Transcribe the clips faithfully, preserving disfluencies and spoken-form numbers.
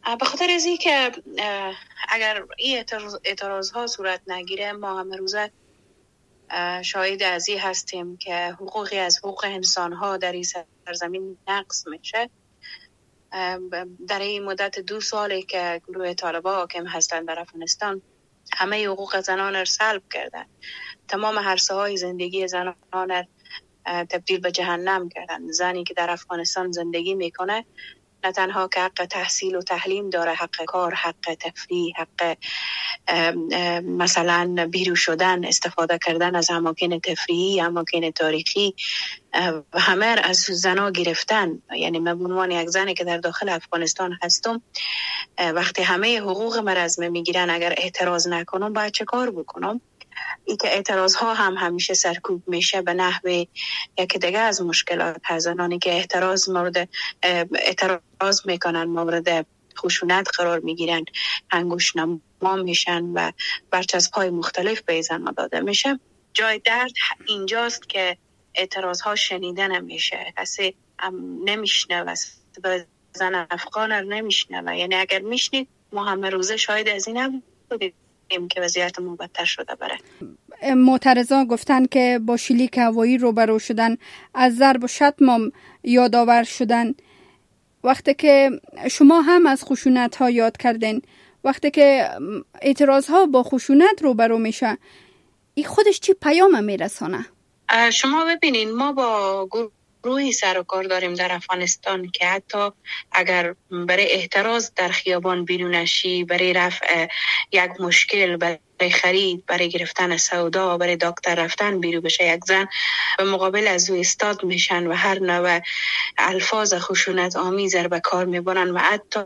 به خاطر از این که اگر این اعتراض ها صورت نگیره، ما هم روزه شاهد از این هستیم که حقوقی از حقوق انسان ها در این سرزمین نقض میشه. در این مدت دو سالی که گروه طالبان حاکم هستند در افغانستان، همه حقوق زنان را سلب کردن، تمام عرصه های زندگی زنان را تبدیل به جهنم کردن. زنی که در افغانستان زندگی میکنه نه تنها که حق تحصیل و تعلیم داره، حق کار، حق تفریح، حق مثلا بیرون شدن، استفاده کردن از اماکن تفریحی، اماکن تاریخی، همه از زنا گرفتن. یعنی من به عنوان یک زنی که در داخل افغانستان هستم، وقتی همه حقوق من از من میگیرن، اگر اعتراض نکنم باید چه کار بکنم؟ ای که اعتراض ها هم همیشه سرکوب میشه به نحو یکی دیگه از مشکلات هست. زنانی که اعتراض مورد اعتراض میکنن مورد خشونت قرار میگیرن، انگوش نما میشن و برچسب های مختلف به زنها داده میشه. جای درد اینجاست که اعتراض ها شنیده نمیشه، کسی نمیشنوه، زن افغان نمیشنوه. یعنی اگر میشنید ما همه روزه شاید از این هم بودیم که وضعیت ما بدتر شده بره. معترضان گفتن که با شلیک هوایی روبرو شدن، از ضرب و شتم یادآور شدن. وقتی که شما هم از خشونت ها یاد کردین، وقتی که اعتراض ها با خشونت روبرو میشه، این خودش چی پیام میرسانه؟ شما ببینین، ما با گروهی سر و کار داریم در افغانستان که حتی اگر برای اعتراض در خیابان بیرون نشی، برای رفع یک مشکل، برای خرید، برای گرفتن سودا، برای دکتر رفتن بیرون بشه، یک زن به مقابل از او استاد میشن و هر نوع الفاظ خشونت آمیز را به کار میبرن و حتی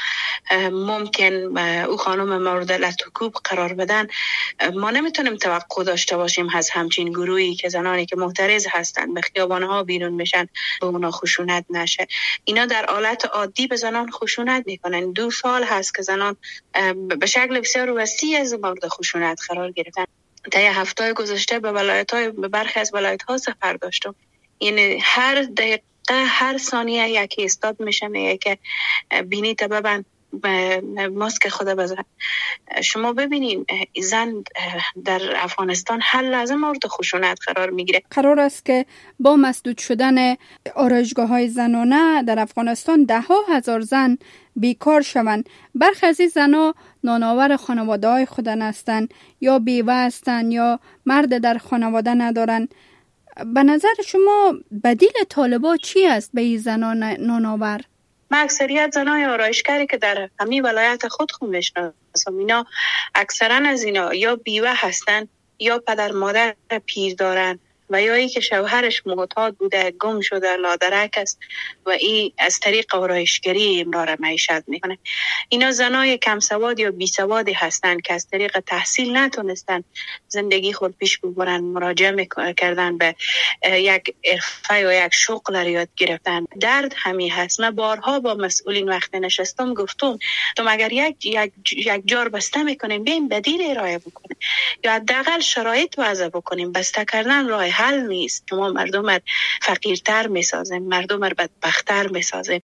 ممکن او خانم مورد لطکوب قرار بدن. ما نمیتونیم توقع داشته باشیم از همچین گروهی که زنانی که معترض هستند به خیابانها بیرون میشن به اونا خشونت نشه. اینا در حالت عادی به زنان خشونت میکنن. دو سال هست که زنان به شکل بسیار وسیع از مورد خشونت قرار گرفتن. طی هفته گذشته به ولایت‌های به برخی از ولایت‌ها سفر داشتم. یعنی هر دقیقه، هر ثانیه یکی استاد میشن، یکی بینی تا ببند، ماسک خود بزن. شما ببینین زن در افغانستان هر لحظه مورد خشونت قرار میگیره. قرار است که با مسدود شدن آرایشگاه‌های زنانه در افغانستان ده ها هزار زن بیکار شوند. برخی از این زنها نانآور خانواده‌های خودن هستند، یا بیوه هستند، یا مرد در خانواده ندارن. به نظر شما بدیل طالبان چی است به این زنان نانآور؟ من اکثریت زنای آرایشگری که در همین ولایت خود خود میشناسم، اینا اکثرا از اینا یا بیوه هستن، یا پدر مادر پیر دارن، و یا ای که شوهرش معتاد بوده، گم شده، لادرک است و این از طریق آرایشگری امرار معیشت میکنه. اینا زنای کم سواد یا بی سوادی هستند که از طریق تحصیل نتونستن زندگی خود پیش ببرن، مراجعه کردن به یک حرفه و یک شغل یاد گرفتن. درد همین هست. من بارها با مسئولین وقت نشستم گفتم تو اگر یک یک یک جار بسته میکنیم، بیایم بدیل ارائه بکنیم، یا حداقل شرایط وضع بکنیم. بسته کردن راه حل نیست. ما مردم را فقیرتر میسازیم، مردم را بدبختتر میسازیم.